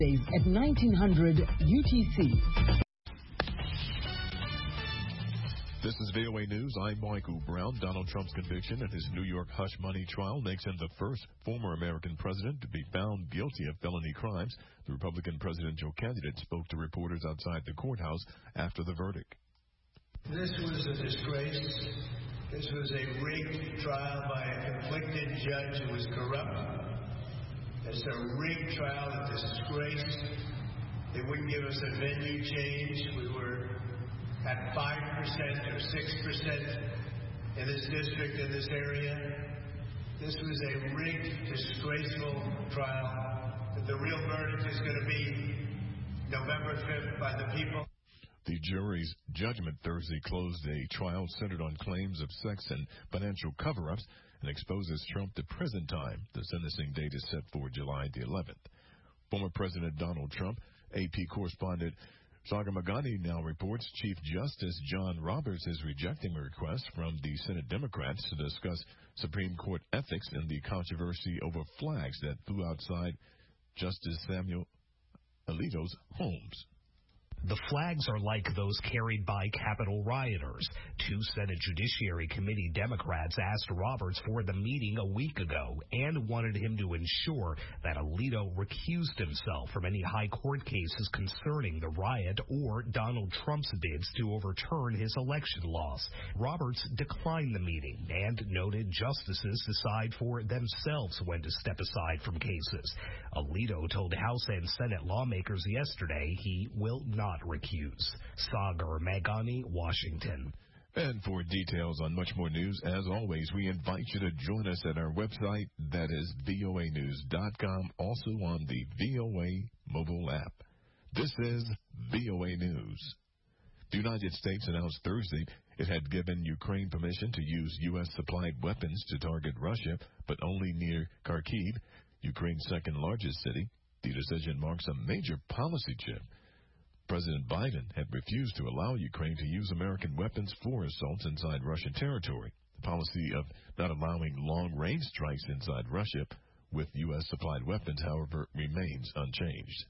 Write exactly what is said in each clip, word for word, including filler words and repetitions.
At nineteen hundred U T C. This is V O A News. I'm Michael Brown. Donald Trump's conviction in his New York hush money trial makes him the first former American president to be found guilty of felony crimes. The Republican presidential candidate spoke to reporters outside the courthouse after the verdict. This was a disgrace. This was a rigged trial by a conflicted judge who was corrupt. It's a rigged trial, a disgrace. They wouldn't give us a venue change. We were at five percent or six percent in this district, in this area. This was a rigged, disgraceful trial. The real verdict is going to be November fifth by the people. The jury's judgment Thursday closed a trial centered on claims of sex and financial cover-ups and exposes Trump to prison time. The sentencing date is set for July the eleventh. Former President Donald Trump, A P correspondent Sagar Meghani now reports Chief Justice John Roberts is rejecting a request from the Senate Democrats to discuss Supreme Court ethics in the controversy over flags that flew outside Justice Samuel Alito's homes. The flags are like those carried by Capitol rioters. Two Senate Judiciary Committee Democrats asked Roberts for the meeting a week ago and wanted him to ensure that Alito recused himself from any high court cases concerning the riot or Donald Trump's bids to overturn his election loss. Roberts declined the meeting and noted justices decide for themselves when to step aside from cases. Alito told House and Senate lawmakers yesterday he will not recuse. Sagar Meghani, Washington. And for details on much more news, as always, we invite you to join us at our website, that is V O A news dot com, also on the V O A mobile app. This is V O A News. The United States announced Thursday it had given Ukraine permission to use U S supplied weapons to target Russia, but only near Kharkiv, Ukraine's second largest city. The decision marks a major policy shift. President Biden had refused to allow Ukraine to use American weapons for assaults inside Russian territory. The policy of not allowing long-range strikes inside Russia with U S supplied weapons, however, remains unchanged.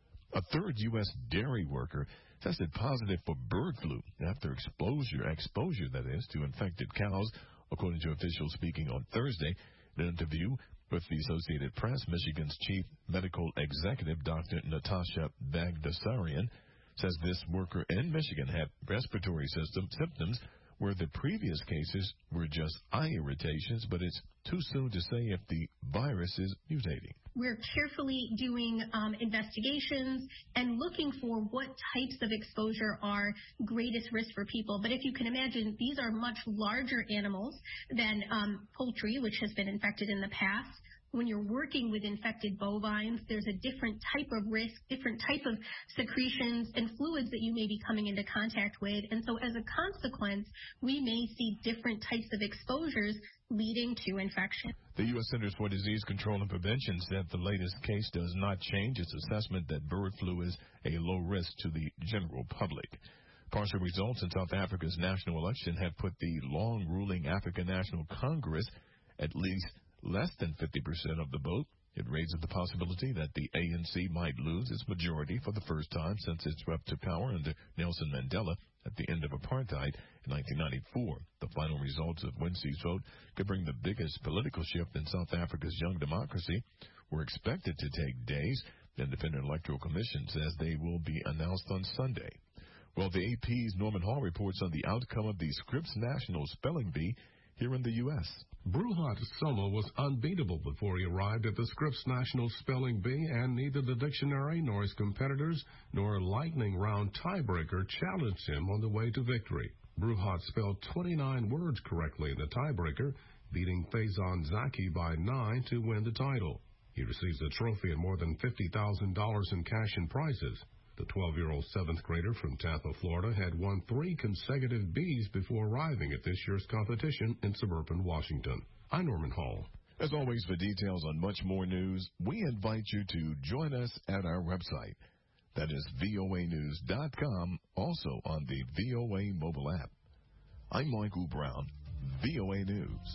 A third U S dairy worker tested positive for bird flu after exposure, exposure that is, to infected cows, according to officials speaking on Thursday. In an interview with the Associated Press, Michigan's chief medical executive, Doctor Natasha Bagdasarian, says this worker in Michigan had respiratory system symptoms where the previous cases were just eye irritations, but it's too soon to say if the virus is mutating. We're carefully doing um, investigations and looking for what types of exposure are greatest risk for people. But if you can imagine, these are much larger animals than um, poultry, which has been infected in the past. When you're working with infected bovines, there's a different type of risk, different type of secretions and fluids that you may be coming into contact with. And so as a consequence, we may see different types of exposures leading to infection. The U S Centers for Disease Control and Prevention said the latest case does not change its assessment that bird flu is a low risk to the general public. Partial results in South Africa's national election have put the long-ruling African National Congress at least less than fifty percent of the vote. It raises the possibility that the A N C might lose its majority for the first time since it swept to power under Nelson Mandela at the end of apartheid in nineteen ninety-four. The final results of Wednesday's vote could bring the biggest political shift in South Africa's young democracy. Were expected to take days. The Independent Electoral Commission says they will be announced on Sunday. Well, the A P's Norman Hall reports on the outcome of the Scripps National Spelling Bee here in the U S Bruhat Soma was unbeatable before he arrived at the Scripps National Spelling Bee, and neither the dictionary nor his competitors nor a lightning round tiebreaker challenged him on the way to victory. Bruhat spelled twenty-nine words correctly in the tiebreaker, beating Faison Zaki by nine to win the title. He receives a trophy and more than fifty thousand dollars in cash and prizes. The twelve-year-old seventh grader from Tampa, Florida, had won three consecutive B's before arriving at this year's competition in suburban Washington. I'm Norman Hall. As always, for details on much more news, we invite you to join us at our website. That is V O A news dot com, also on the V O A mobile app. I'm Michael Brown, V O A News.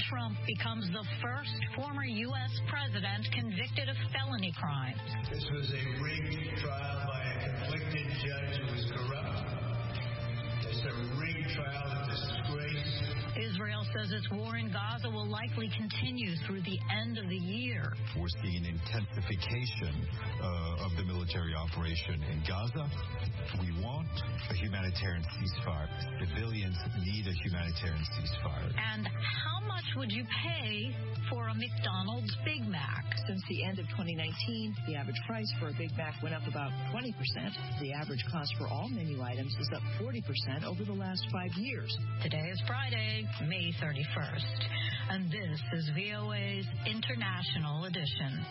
Trump becomes the first former U S president convicted of felony crimes. This was a rigged trial by a conflicted judge who was corrupt. It's a rigged trial, a disgrace. Israel says its war in Gaza will likely continue through the end of the year. We're seeing intensification uh, of the military operation in Gaza. We want a humanitarian ceasefire. Civilians need a humanitarian ceasefire. And how much would you pay for a McDonald's Big Mac? Since the end of twenty nineteen, the average price for a Big Mac went up about twenty percent. The average cost for all menu items is up forty percent over the last five years. Today is Friday, May thirty-first, and this is V O A's International Edition.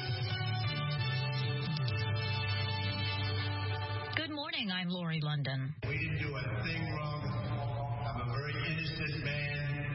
Good morning, I'm Lori London. We didn't do a thing wrong. I'm a very innocent man,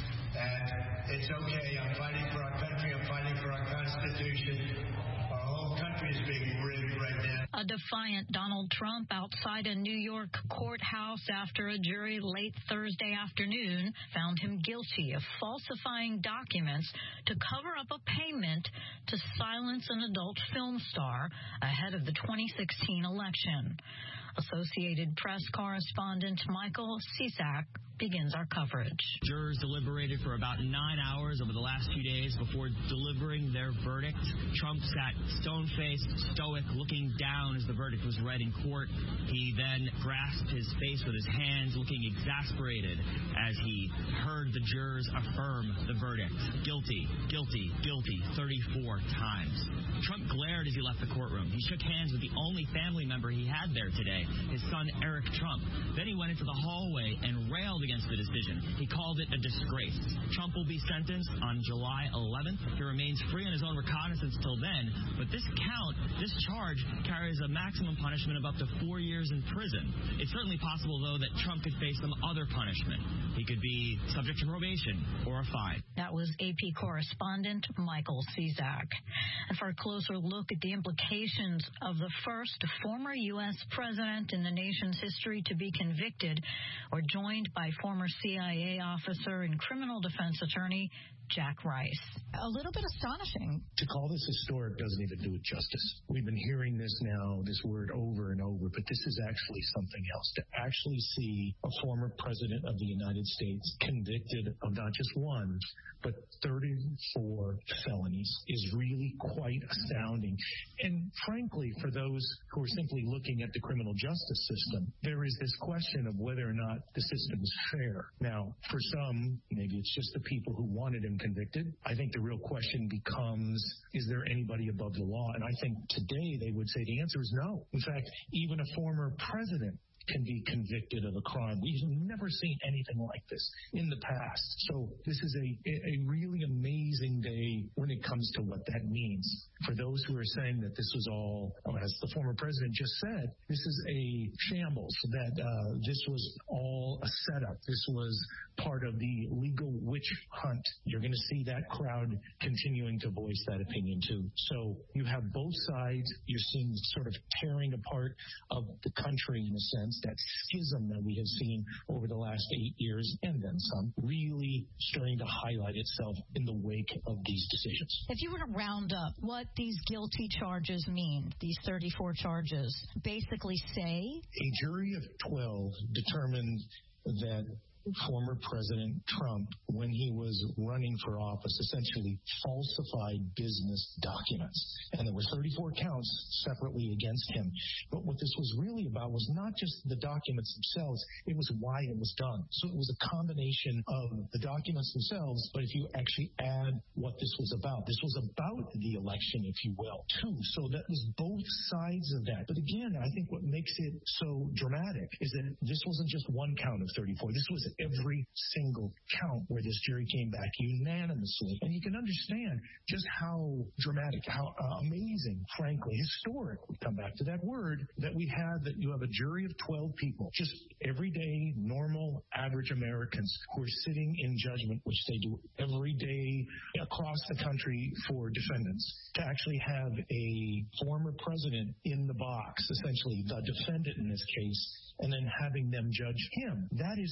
and it's okay. I'm fighting for our country. I'm fighting for our Constitution. Our whole country is being rigged right now. A defiant Donald Trump outside a New York courthouse after a jury late Thursday afternoon found him guilty of falsifying documents to cover up a payment to silence an adult film star ahead of the twenty sixteen election. Associated Press correspondent Michael Cisak begins our coverage. Jurors deliberated for about nine hours over the last few days before delivering their verdict. Trump sat stone-faced, stoic, looking down as the verdict was read in court. He then grasped his face with his hands, looking exasperated as he heard the jurors affirm the verdict. Guilty, guilty, guilty, thirty-four times. Trump glared as he left the courtroom. He shook hands with the only family member he had there today, his son Eric Trump. Then he went into the hallway and railed against the decision. He called it a disgrace. Trump will be sentenced on July eleventh. He remains free on his own recognizance till then, but this count, this charge, carries a maximum punishment of up to four years in prison. It's certainly possible, though, that Trump could face some other punishment. He could be subject to probation or a fine. That was A P correspondent Michael Cisak. And for a closer look at the implications of the first former U S president in the nation's history to be convicted, we're joined by former C I A officer and criminal defense attorney Jack Rice. A little bit astonishing. To call this historic doesn't even do it justice. We've been hearing this now, this word over and over, but this is actually something else. To actually see a former president of the United States convicted of not just one, but thirty-four felonies is really quite astounding. And frankly, for those who are simply looking at the criminal justice system, there is this question of whether or not the system is fair. Now, for some, maybe it's just the people who wanted him convicted. I think the real question becomes, is there anybody above the law? And I think today they would say the answer is no. In fact, even a former president can be convicted of a crime. We've never seen anything like this in the past. So this is a, a really amazing day when it comes to what that means. For those who are saying that this was all, as the former president just said, this is a shambles, that uh, this was all a setup. This was part of the legal witch hunt. You're going to see that crowd continuing to voice that opinion too. So you have both sides. You're seeing sort of tearing apart of the country in a sense, that schism that we have seen over the last eight years and then some, really starting to highlight itself in the wake of these decisions. If you were to round up what these guilty charges mean, these thirty-four charges, basically say? A jury of twelve determined that former President Trump, when he was running for office, essentially falsified business documents. And there were thirty-four counts separately against him. But what this was really about was not just the documents themselves, it was why it was done. So it was a combination of the documents themselves, but if you actually add what this was about, this was about the election, if you will, too. So that was both sides of that. But again, I think what makes it so dramatic is that this wasn't just one count of thirty-four. This was every single count where this jury came back unanimously. And you can understand just how dramatic, how uh, amazing, frankly, historic, we come back to that word, that we have, that you have a jury of twelve people, just everyday, normal, average Americans who are sitting in judgment, which they do every day across the country for defendants, to actually have a former president in the box, essentially the defendant in this case, and then having them judge him. That is part of what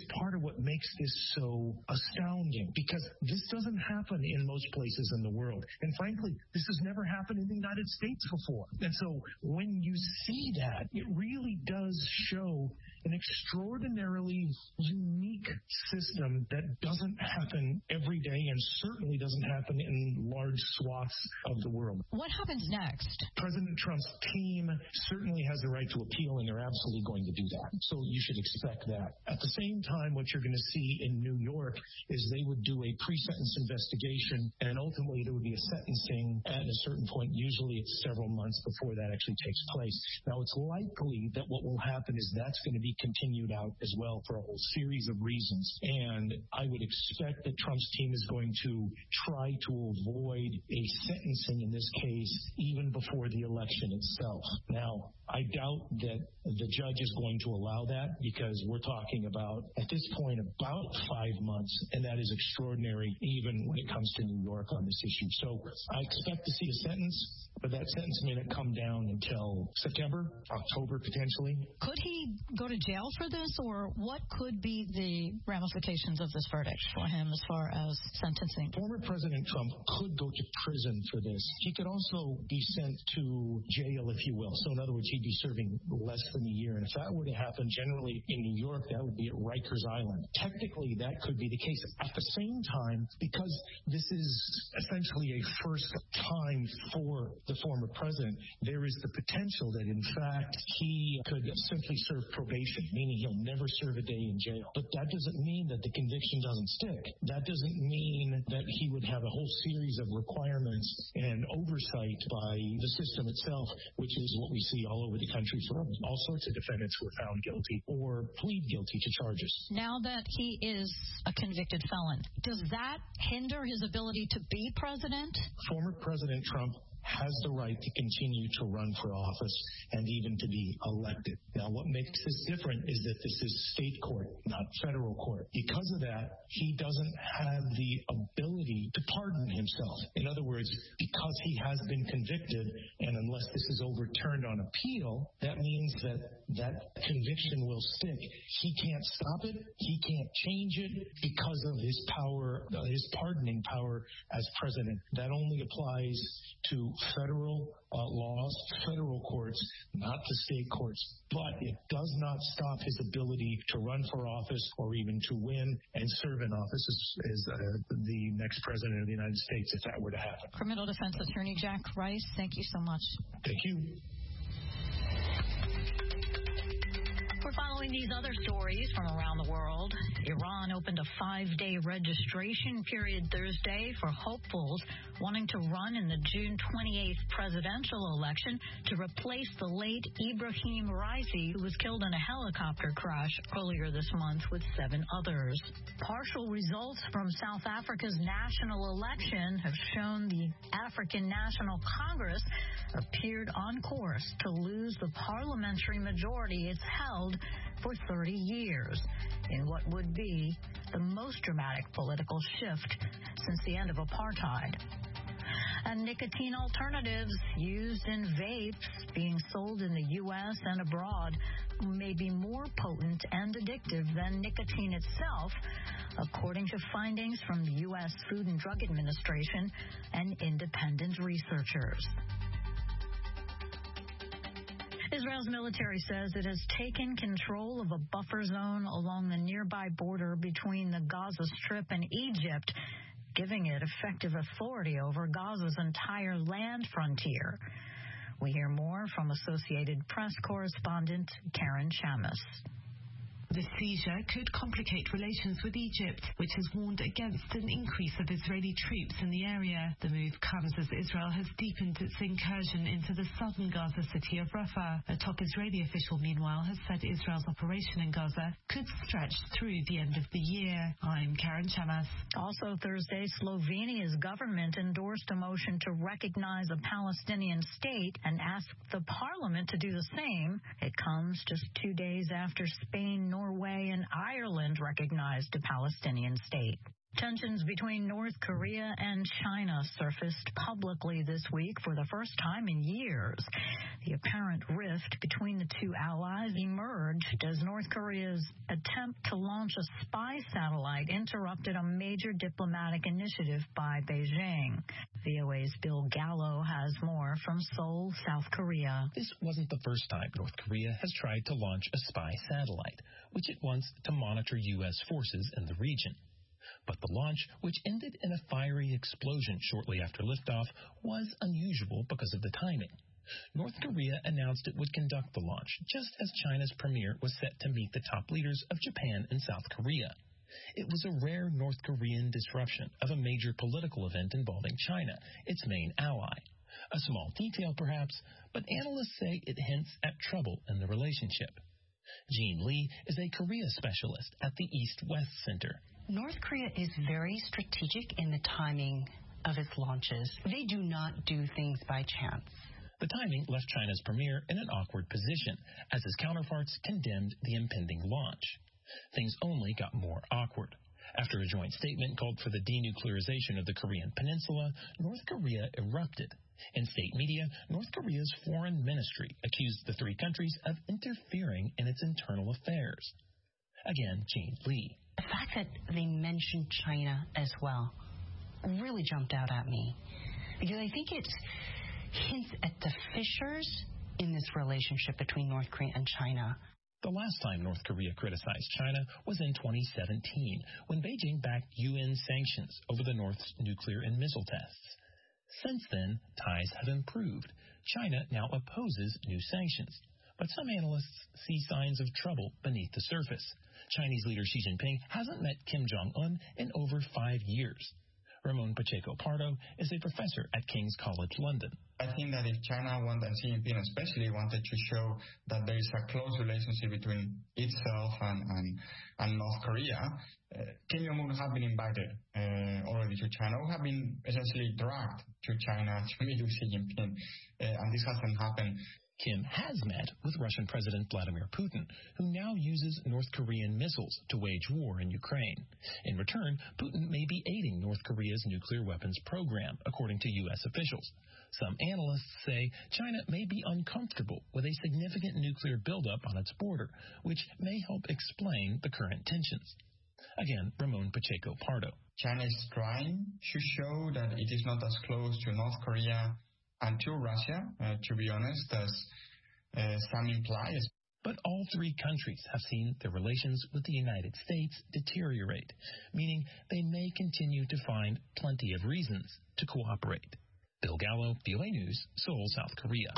what makes this so astounding, because this doesn't happen in most places in the world. And frankly, this has never happened in the United States before. And so when you see that, it really does show an extraordinarily unique system that doesn't happen every day and certainly doesn't happen in large swaths of the world. What happens next? President Trump's team certainly has the right to appeal, and they're absolutely going to do that. So you should expect that. At the same time, what you're going to see in New York is they would do a pre-sentence investigation, and ultimately there would be a sentencing at a certain point. Usually it's several months before that actually takes place. Now, it's likely that what will happen is that's going to be continued out as well for a whole series of reasons. And I would expect that Trump's team is going to try to avoid a sentencing in this case even before the election itself. Now, I doubt that the judge is going to allow that, because we're talking about, at this point, about five months, and that is extraordinary even when it comes to New York on this issue. So I expect to see a sentence, but that sentence may not come down until September, October, potentially. Could he go to jail for this, or what could be the ramifications of this verdict for him as far as sentencing? Former President Trump could go to prison for this. He could also be sent to jail, if you will. So in other words, he'd be serving less than a year. And if that were to happen, generally in New York, that would be at Rikers Island. Technically, that could be the case. At the same time, because this is essentially a first time for the former president, there is the potential that, in fact, he could simply serve probation, meaning he'll never serve a day in jail. But that doesn't mean that the conviction doesn't stick. That doesn't mean that he would have a whole series of requirements and oversight by the system itself, which is what we see all over the country for all sorts of defendants who are found guilty or plead guilty to charges. Now that he is a convicted felon, does that hinder his ability to be president? Former President Trump has the right to continue to run for office and even to be elected. Now, what makes this different is that this is state court, not federal court. Because of that, he doesn't have the ability to pardon himself. In other words, because he has been convicted, and unless this is overturned on appeal, that means that that conviction will stick. He can't stop it. He can't change it because of his power, uh, his pardoning power as president. That only applies to federal uh, laws, federal courts, not the state courts. But it does not stop his ability to run for office or even to win and serve in office as, as uh, the next president of the United States, if that were to happen. Criminal defense attorney Jack Rice, thank you so much. Thank you. We're following these other stories from around the world. Iran opened a five-day registration period Thursday for hopefuls wanting to run in the June twenty-eighth presidential election to replace the late Ibrahim Raisi, who was killed in a helicopter crash earlier this month with seven others. Partial results from South Africa's national election have shown the African National Congress appeared on course to lose the parliamentary majority it's held for thirty years in what would be the most dramatic political shift since the end of apartheid. And nicotine alternatives used in vapes being sold in the U S and abroad may be more potent and addictive than nicotine itself, according to findings from the U S Food and Drug Administration and independent researchers. Israel's military says it has taken control of a buffer zone along the nearby border between the Gaza Strip and Egypt, giving it effective authority over Gaza's entire land frontier. We hear more from Associated Press correspondent Karen Chamis. The seizure could complicate relations with Egypt, which has warned against an increase of Israeli troops in the area. The move comes as Israel has deepened its incursion into the southern Gaza city of Rafah. A top Israeli official, meanwhile, has said Israel's operation in Gaza could stretch through the end of the year. I'm Karen Chamas. Also Thursday, Slovenia's government endorsed a motion to recognize a Palestinian state and asked the parliament to do the same. It comes just two days after Spain, Norway, and Ireland recognized a Palestinian state. Tensions between North Korea and China surfaced publicly this week for the first time in years. The apparent rift rift between the two allies emerged as North Korea's attempt to launch a spy satellite interrupted a major diplomatic initiative by Beijing. V O A's Bill Gallo has more from Seoul, South Korea. This wasn't the first time North Korea has tried to launch a spy satellite, which it wants to monitor U S forces in the region. But the launch, which ended in a fiery explosion shortly after liftoff, was unusual because of the timing. North Korea announced it would conduct the launch just as China's premier was set to meet the top leaders of Japan and South Korea. It was a rare North Korean disruption of a major political event involving China, its main ally. A small detail, perhaps, but analysts say it hints at trouble in the relationship. Jean Lee is a Korea specialist at the East-West Center. North Korea is very strategic in the timing of its launches. They do not do things by chance. The timing left China's premier in an awkward position, as his counterparts condemned the impending launch. Things only got more awkward. After a joint statement called for the denuclearization of the Korean peninsula, North Korea erupted. In state media, North Korea's foreign ministry accused the three countries of interfering in its internal affairs. Again, Jean Lee. The fact that they mentioned China as well really jumped out at me, because I think it hints at the fissures in this relationship between North Korea and China. The last time North Korea criticized China was in twenty seventeen, when Beijing backed U N sanctions over the North's nuclear and missile tests. Since then, ties have improved. China now opposes new sanctions. But some analysts see signs of trouble beneath the surface. Chinese leader Xi Jinping hasn't met Kim Jong-un in over five years. Ramon Pacheco Pardo is a professor at King's College London. I think that if China wanted, and Xi Jinping especially, wanted to show that there is a close relationship between itself and, and, and North Korea, uh, Kim Jong-un would have been invited uh, already to China, would have been essentially dragged to China to meet with Xi Jinping, uh, and this hasn't happened. Kim has met with Russian President Vladimir Putin, who now uses North Korean missiles to wage war in Ukraine. In return, Putin may be aiding North Korea's nuclear weapons program, according to U S officials. Some analysts say China may be uncomfortable with a significant nuclear buildup on its border, which may help explain the current tensions. Again, Ramon Pacheco Pardo. China is trying to show that it is not as close to North Korea and to Russia, uh, to be honest, as uh, some imply. But all three countries have seen their relations with the United States deteriorate, meaning they may continue to find plenty of reasons to cooperate. Bill Gallo, V O A News, Seoul, South Korea.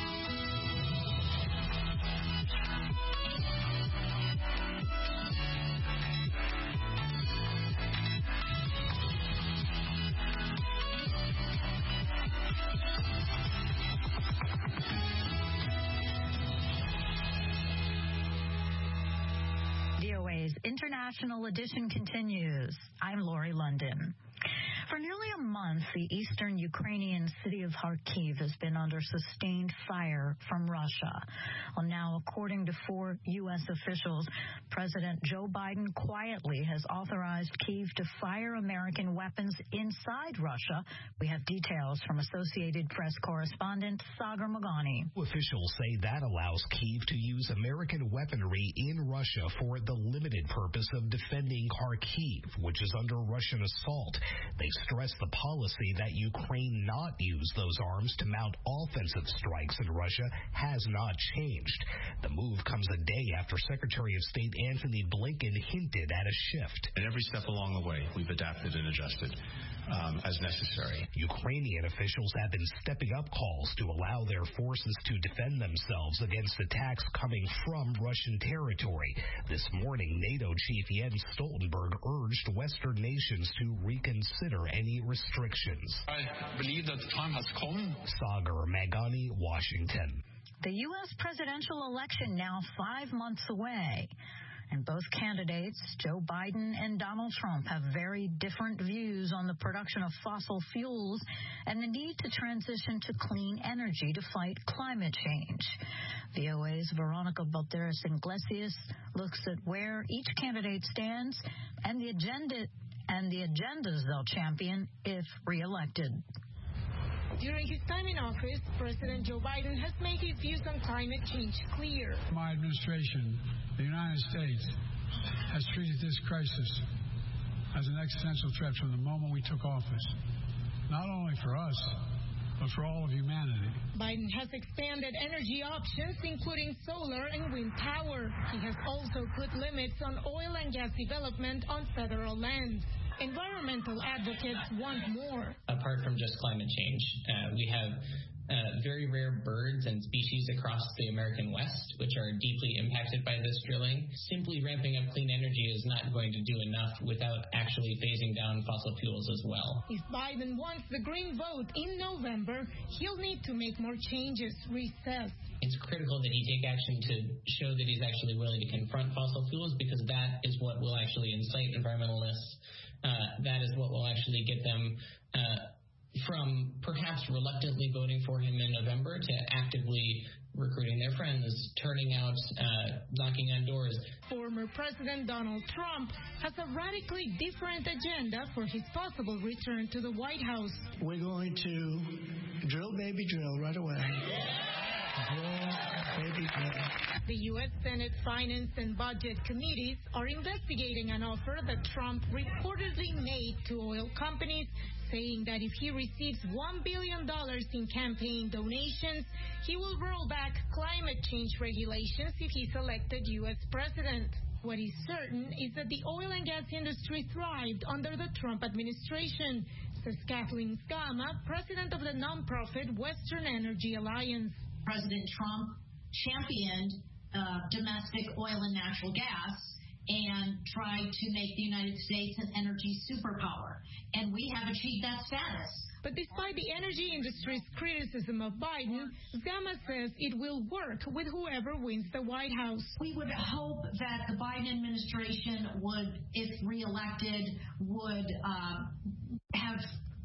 International edition continues. I'm Lori London. For nearly a month, the eastern Ukrainian city of Kharkiv has been under sustained fire from Russia. Well, now, according to four U S officials, President Joe Biden quietly has authorized Kyiv to fire American weapons inside Russia. We have details from Associated Press correspondent Sagar Magani. Officials say that allows Kyiv to use American weaponry in Russia for the limited purpose of defending Kharkiv, which is under Russian assault. They stressed the policy that Ukraine not use those arms to mount offensive strikes in Russia has not changed. The move comes a day after Secretary of State Antony Blinken hinted at a shift. And every step along the way, we've adapted and adjusted um, as necessary. Ukrainian officials have been stepping up calls to allow their forces to defend themselves against attacks coming from Russian territory. This morning, NATO Chief Jens Stoltenberg urged Western nations to reconsider any restrictions. I believe that the time has come. Sagar Magani, Washington. The U S presidential election now five months away. And both candidates, Joe Biden and Donald Trump, have very different views on the production of fossil fuels and the need to transition to clean energy to fight climate change. V O A's Veronica Balderas Iglesias looks at where each candidate stands and the agenda and the agendas they'll champion if reelected. During his time in office, President Joe Biden has made his views on climate change clear. My administration, the United States, has treated this crisis as an existential threat from the moment we took office, not only for us, but for all of humanity. Biden has expanded energy options, including solar and wind power. He has also put limits on oil and gas development on federal lands. Environmental advocates want more. Apart from just climate change, uh, we have uh, very rare birds and species across the American West, which are deeply impacted by this drilling. Simply ramping up clean energy is not going to do enough without actually phasing down fossil fuels as well. If Biden wants the green vote in November, he'll need to make more changes, Reese says. It's critical that he take action to show that he's actually willing to confront fossil fuels, because that is what will actually incite environmentalists. Uh, that is what will actually get them uh, from perhaps reluctantly voting for him in November to actively recruiting their friends, turning out, uh, knocking on doors. Former President Donald Trump has a radically different agenda for his possible return to the White House. We're going to drill, baby, drill right away. The U S Senate Finance and Budget Committees are investigating an offer that Trump reportedly made to oil companies, saying that if he receives one billion dollars in campaign donations, he will roll back climate change regulations if he's elected U S president. What is certain is that the oil and gas industry thrived under the Trump administration, says Kathleen Skama, president of the nonprofit Western Energy Alliance. President Trump championed uh, domestic oil and natural gas and tried to make the United States an energy superpower. And we have achieved that status. But despite the energy industry's criticism of Biden, Skama says it will work with whoever wins the White House. We would hope that the Biden administration would, if reelected, would uh, have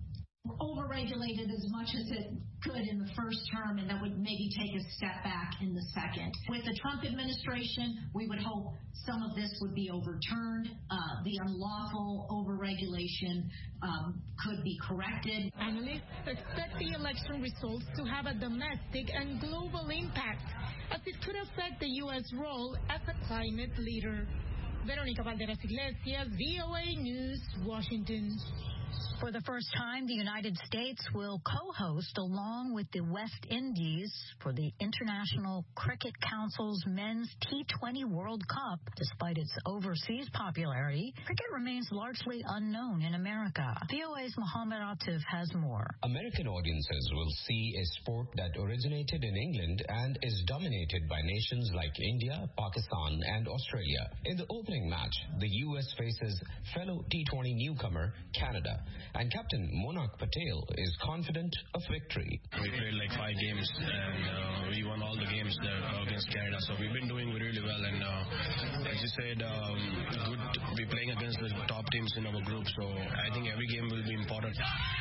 overregulated as much as it could in the first term, and that would maybe take a step back in the second. With the Trump administration, we would hope some of this would be overturned. Uh, the unlawful overregulation um, could be corrected. Analysts expect the election results to have a domestic and global impact, as it could affect the U S role as a climate leader. Veronica Valderas Iglesias, V O A News, Washington. For the first time, the United States will co-host, along with the West Indies, for the International Cricket Council's Men's T twenty World Cup. Despite its overseas popularity, cricket remains largely unknown in America. V O A's Mohammed Atif has more. American audiences will see a sport that originated in England and is dominated by nations like India, Pakistan, and Australia. In the opening match, the U S faces fellow T twenty newcomer Canada, and Captain Monak Patel is confident of victory. We played like five games, and uh, we won all the games there against Canada, so we've been doing really well. And uh, as you said, um, good. We're playing against the top teams in our group, so I think every game will be important.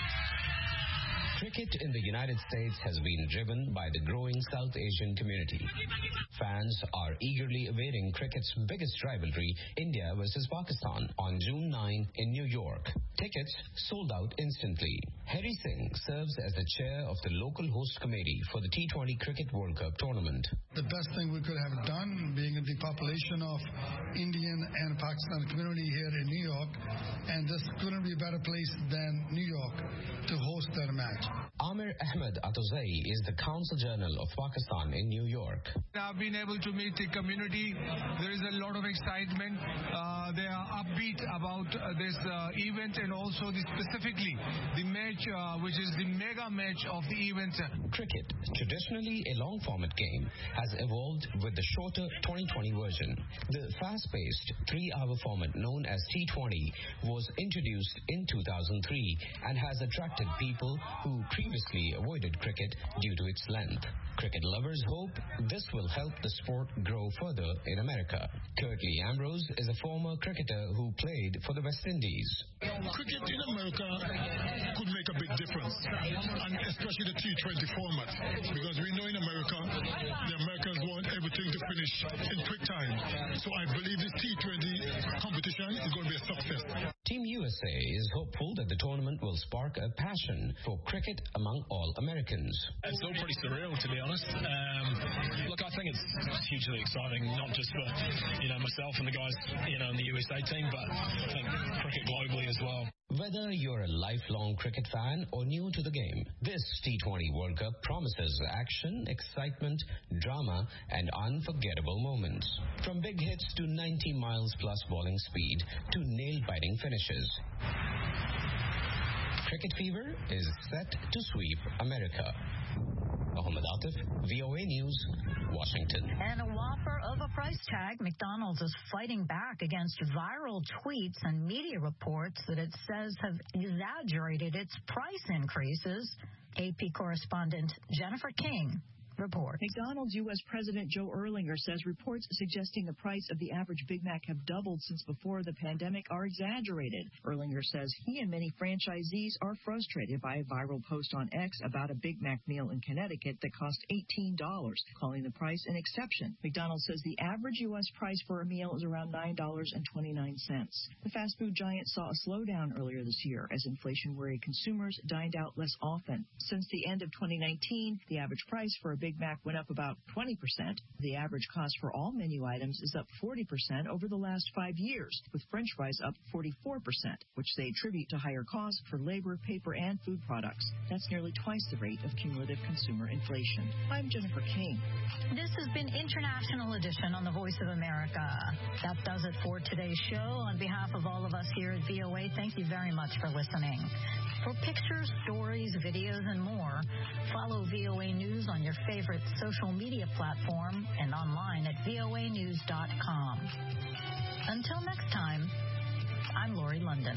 Cricket in the United States has been driven by the growing South Asian community. Fans are eagerly awaiting cricket's biggest rivalry, India versus Pakistan, on June ninth in New York. Tickets sold out instantly. Harry Singh serves as the chair of the local host committee for the T twenty Cricket World Cup tournament. The best thing we could have done, being the population of Indian and Pakistan community here in New York, and this couldn't be a better place than New York to host that match. Amir Ahmed Atozai is the Council General of Pakistan in New York. I've been able to meet the community. There is a lot of excitement. Uh, they are upbeat about uh, this uh, event, and also the, specifically the match, uh, which is the mega match of the event. Cricket, traditionally a long-format game, has evolved with the shorter twenty twenty version. The fast-paced three-hour format known as T twenty was introduced in two thousand three and has attracted people who previously avoided cricket due to its length. Cricket lovers hope this will help the sport grow further in America. Curtly Ambrose is a former cricketer who played for the West Indies. Cricket in America could make a big difference, and especially the T twenty format, because we know in America, the Americans want everything to finish finish in quick time. So I believe this T twenty competition is going to be a success. Team U S A is hopeful that the tournament will spark a passion for cricket among all Americans. It's all pretty surreal, to be honest. Um, look, I think it's hugely exciting, not just for you know myself and the guys you know in the U S A team, but I think cricket globally as well. Whether you're a lifelong cricket fan or new to the game, this T twenty World Cup promises action, excitement, drama, and unforgettable moments. From big hits to ninety miles plus bowling speed to nail-biting finishes. Cricket fever is set to sweep America. Mohammed Atif, V O A News, Washington. And a whopper of a price tag, McDonald's is fighting back against viral tweets and media reports that it says have exaggerated its price increases. A P correspondent Jennifer King reports. McDonald's U S President Joe Erlinger says reports suggesting the price of the average Big Mac have doubled since before the pandemic are exaggerated. Erlinger says he and many franchisees are frustrated by a viral post on X about a Big Mac meal in Connecticut that cost eighteen dollars, calling the price an exception. McDonald's says the average U S price for a meal is around nine dollars and twenty-nine cents. The fast food giant saw a slowdown earlier this year as inflation-worried consumers dined out less often. Since the end of twenty nineteen, the average price for a Big Mac went up about twenty percent. The average cost for all menu items is up forty percent over the last five years, with French fries up forty-four percent, which they attribute to higher costs for labor, paper, and food products. That's nearly twice the rate of cumulative consumer inflation. I'm Jennifer King. This has been International Edition on the Voice of America. That does it for today's show. On behalf of all of us here at V O A, thank you very much for listening. For pictures, stories, videos, and more, follow V O A News on your favorite social media platform and online at V O A news dot com. Until next time, I'm Lori London.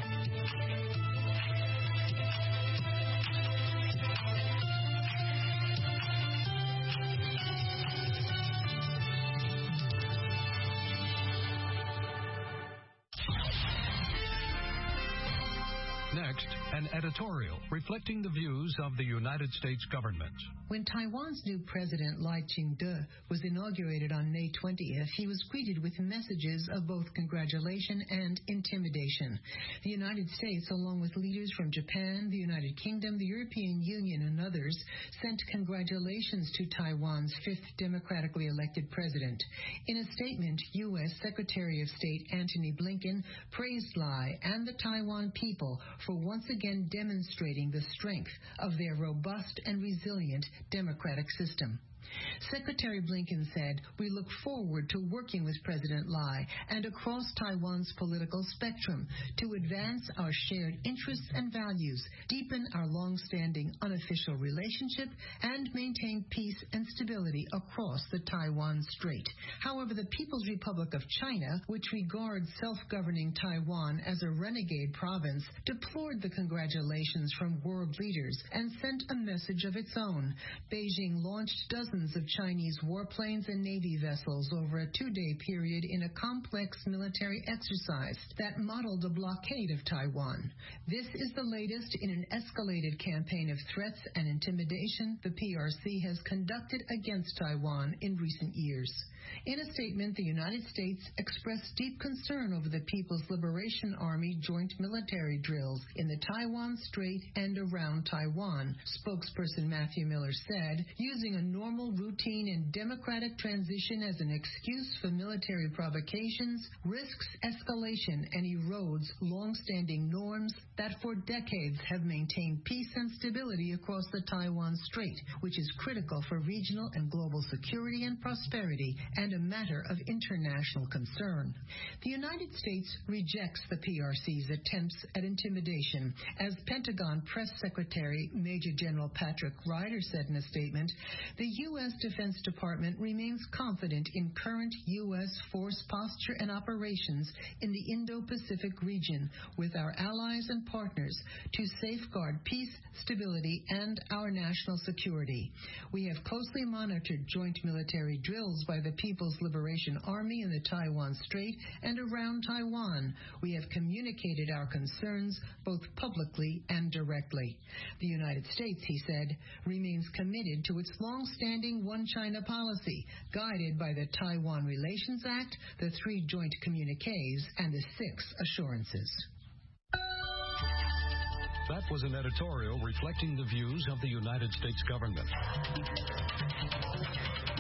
Next, an editorial reflecting the views of the United States government. When Taiwan's new president, Lai Ching-te, was inaugurated on May twentieth, he was greeted with messages of both congratulation and intimidation. The United States, along with leaders from Japan, the United Kingdom, the European Union, and others, sent congratulations to Taiwan's fifth democratically elected president. In a statement, U S Secretary of State Antony Blinken praised Lai and the Taiwan people for once again demonstrating the strength of their robust and resilient democratic system. Secretary Blinken said, "We look forward to working with President Lai and across Taiwan's political spectrum to advance our shared interests and values, deepen our long-standing unofficial relationship, and maintain peace and stability across the Taiwan Strait." However, the People's Republic of China, which regards self-governing Taiwan as a renegade province, deplored the congratulations from world leaders and sent a message of its own. Beijing launched dozens of Chinese warplanes and Navy vessels over a two-day period in a complex military exercise that modeled a blockade of Taiwan. This is the latest in an escalated campaign of threats and intimidation the P R C has conducted against Taiwan in recent years. In a statement, the United States expressed deep concern over the People's Liberation Army joint military drills in the Taiwan Strait and around Taiwan. Spokesperson Matthew Miller said, using a normal, routine, and democratic transition as an excuse for military provocations risks escalation and erodes long-standing norms that for decades have maintained peace and stability across the Taiwan Strait, which is critical for regional and global security and prosperity and a matter of international concern. The United States rejects the P R C's attempts at intimidation. As Pentagon Press Secretary Major General Patrick Ryder said in a statement, the U S Defense Department remains confident in current U S force posture and operations in the Indo-Pacific region with our allies and partners to safeguard peace, stability, and our national security. We have closely monitored joint military drills by the People's Liberation Army in the Taiwan Strait and around Taiwan. We have communicated our concerns both publicly and directly. The United States, he said, remains committed to its long-standing long-standing One China policy, guided by the Taiwan Relations Act, the three joint communiques, and the six assurances. That was an editorial reflecting the views of the United States government.